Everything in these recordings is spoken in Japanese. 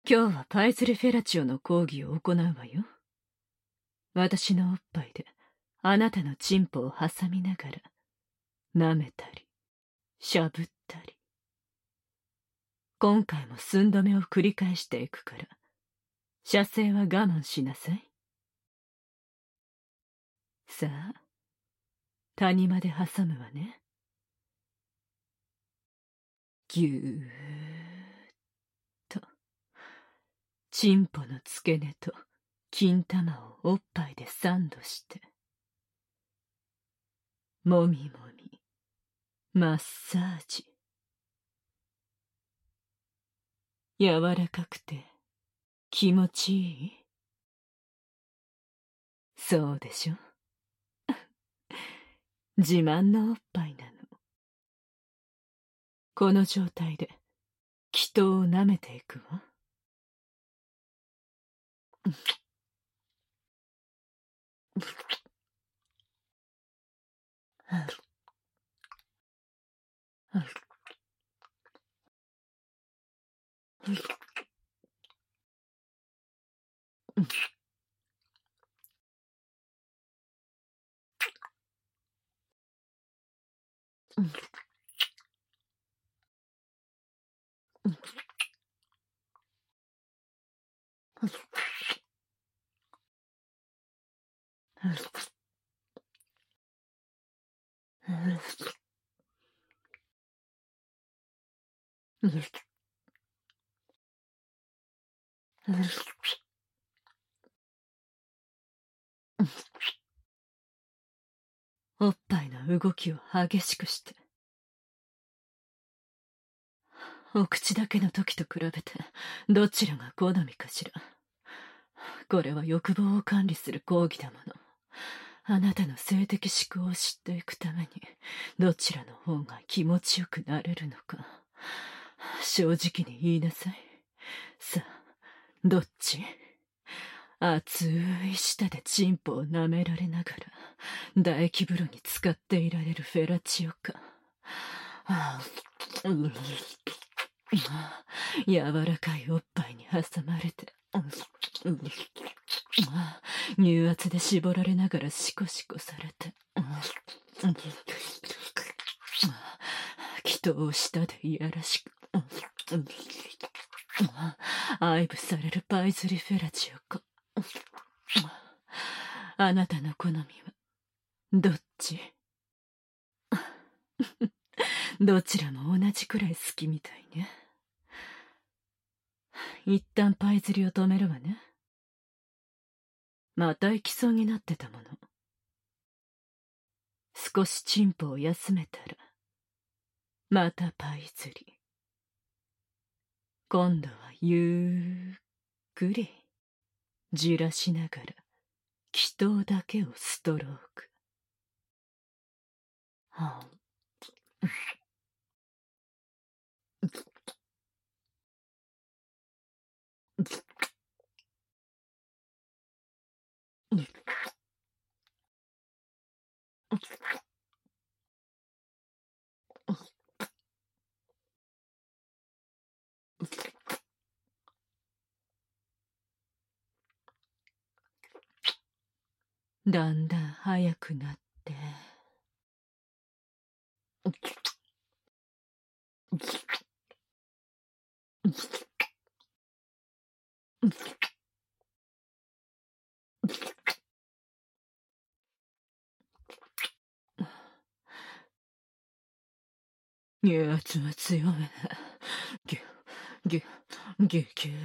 今日はパイズル・フェラチオの講義を行うわよ。私のおっぱいであなたのチンポを挟みながら舐めたりしゃぶったり。今回も寸止めを繰り返していくから射精は我慢しなさい。さあ、谷間で挟むわね。ぎゅーっと。チンポの付け根と金玉をおっぱいでサンドして、もみもみ、マッサージ。柔らかくて気持ちいい？そうでしょ。自慢のおっぱいなの。この状態で気筒を舐めていくわ。おっぱいの動きを激しくして。お口だけの時と比べてどちらが好みかしら。これは欲望を管理する講義だもの。あなたの性的思考を知っていくためにどちらの方が気持ちよくなれるのか正直に言いなさい。さあ、どっち？熱い舌でチンポを舐められながら唾液風呂に浸かっていられるフェラチオか。柔らかいおっぱいに挟まれて乳圧で絞られながらシコシコされて気筒を舌でいやらしく愛撫されるパイズリ・フェラチオか。あなたの好みはどっち？どちらも同じくらい好きみたいね。一旦パイズリを止めるわね。また行きそうになってたもの。少しチンポを休めたらまたパイズリ。今度はゆっくりじらしながら気筒だけをストローク。だんだん速くなって乳圧は強め。ギュギュギュギュ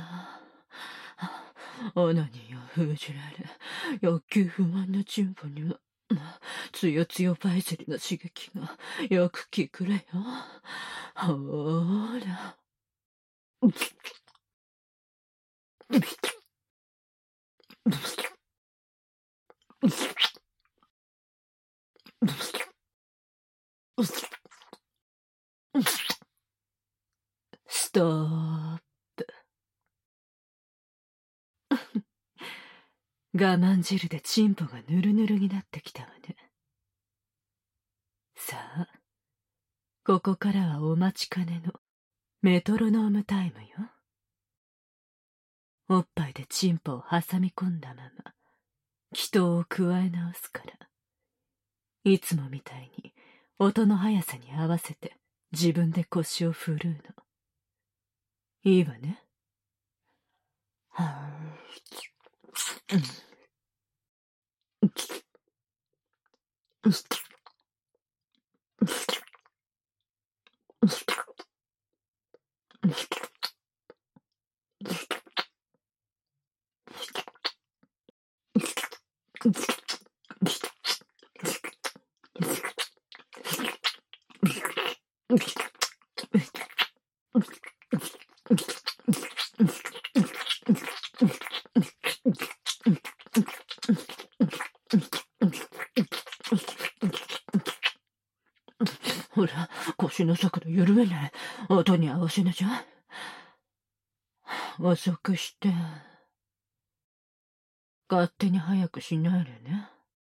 オナニーを封じられ欲求不満なチンポにはつよつよパイズリの刺激がよく効くれよ。ほーらストップ。我慢汁でチンポがヌルヌルになってきたわね。さあ、ここからはお待ちかねのメトロノームタイムよ。 おっぱいでチンポを挟み込んだまま、祈祷を加え直すから。いつもみたいに音の速さに合わせて自分で腰を振るうの。いいわね。はぁ、ほら、腰の速度緩めない。音に合わせなじゃ。遅くして。勝手に早くしないでね。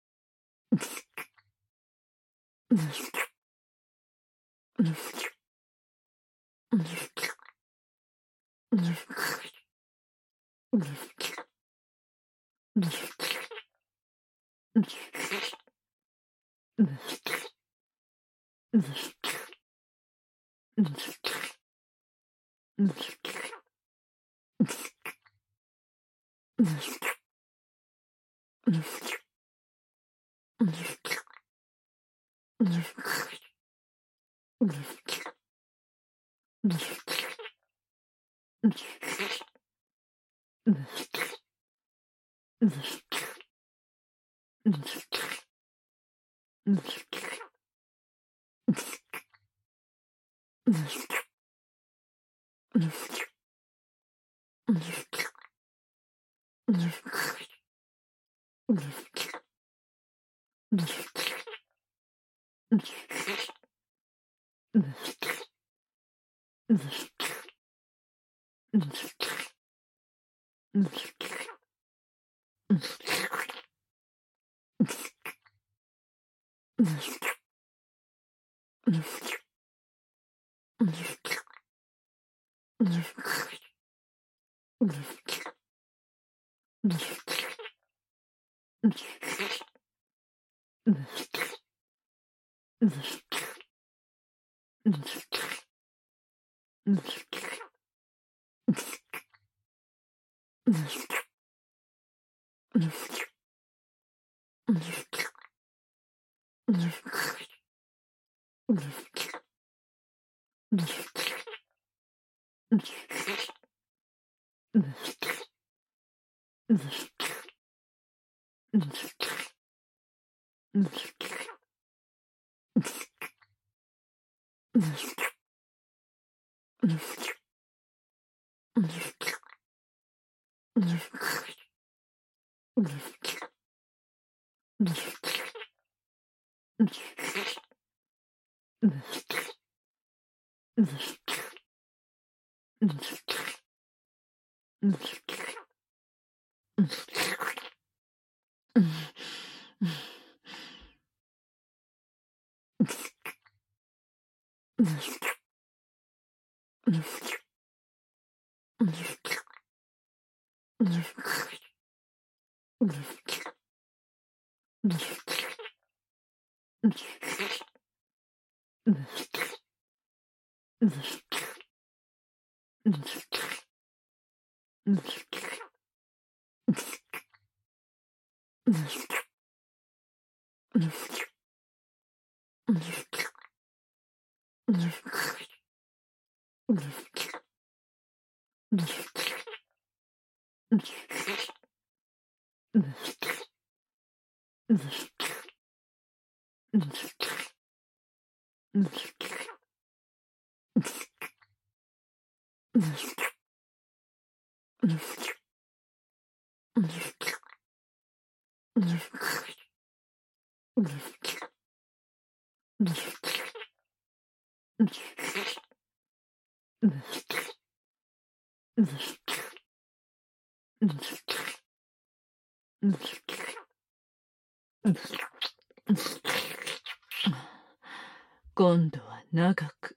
今度は長く。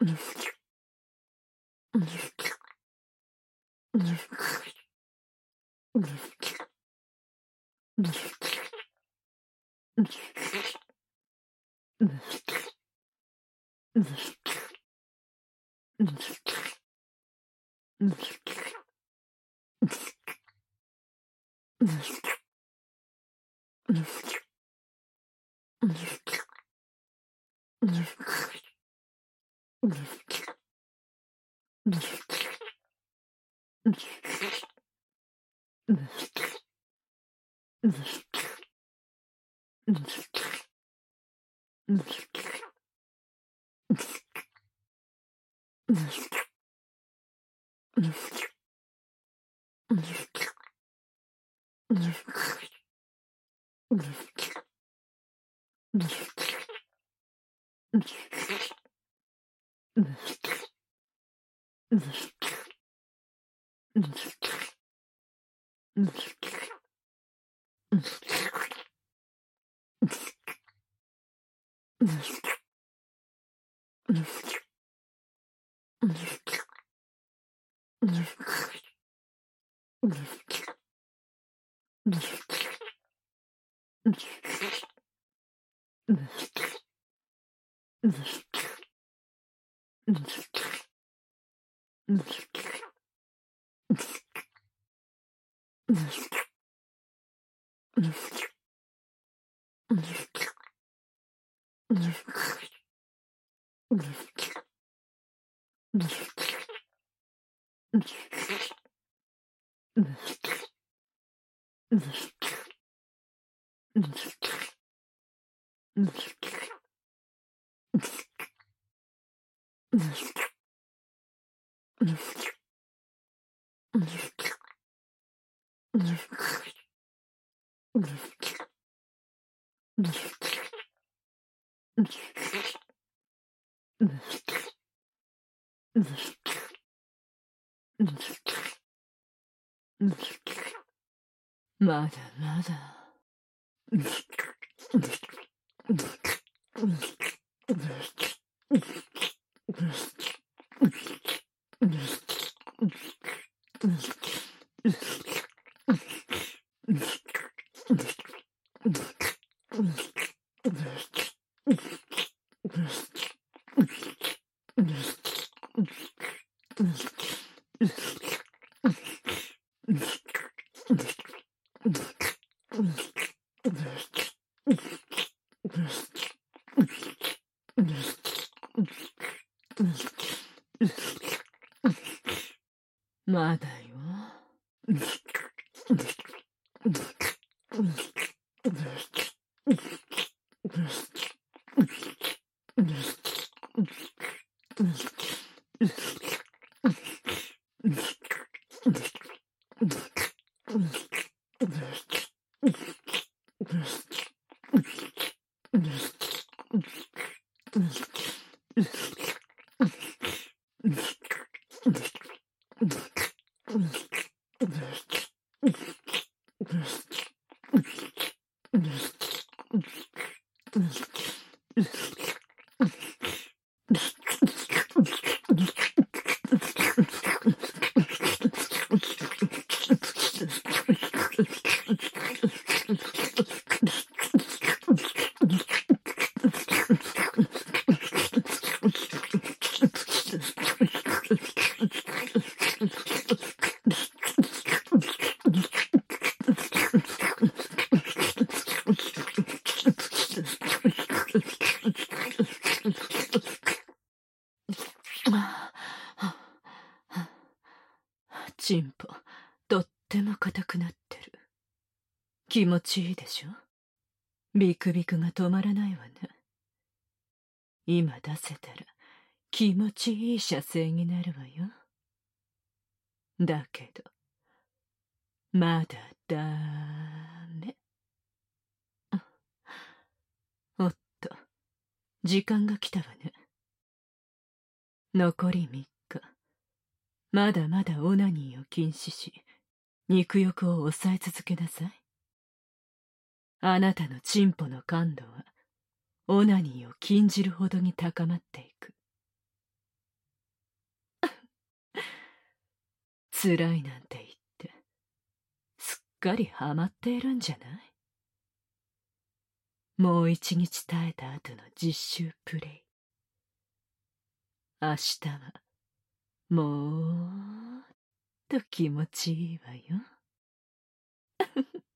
まだまだ。まだよ。チンポ、とっても硬くなってる。気持ちいいでしょ？ビクビクが止まらないわね。今出せたら気持ちいい射精になるわよ。だけど、まだダメ。おっと、時間が来たわね。残り3日。まだまだオナニーを禁止し、肉欲を抑え続けなさい。あなたのチンポの感度は、オナニーを禁じるほどに高まっていく。 辛いなんて言って、すっかりハマっているんじゃない？もう一日耐えた後の実習プレイ。明日は、もっと気持ちいいわよ。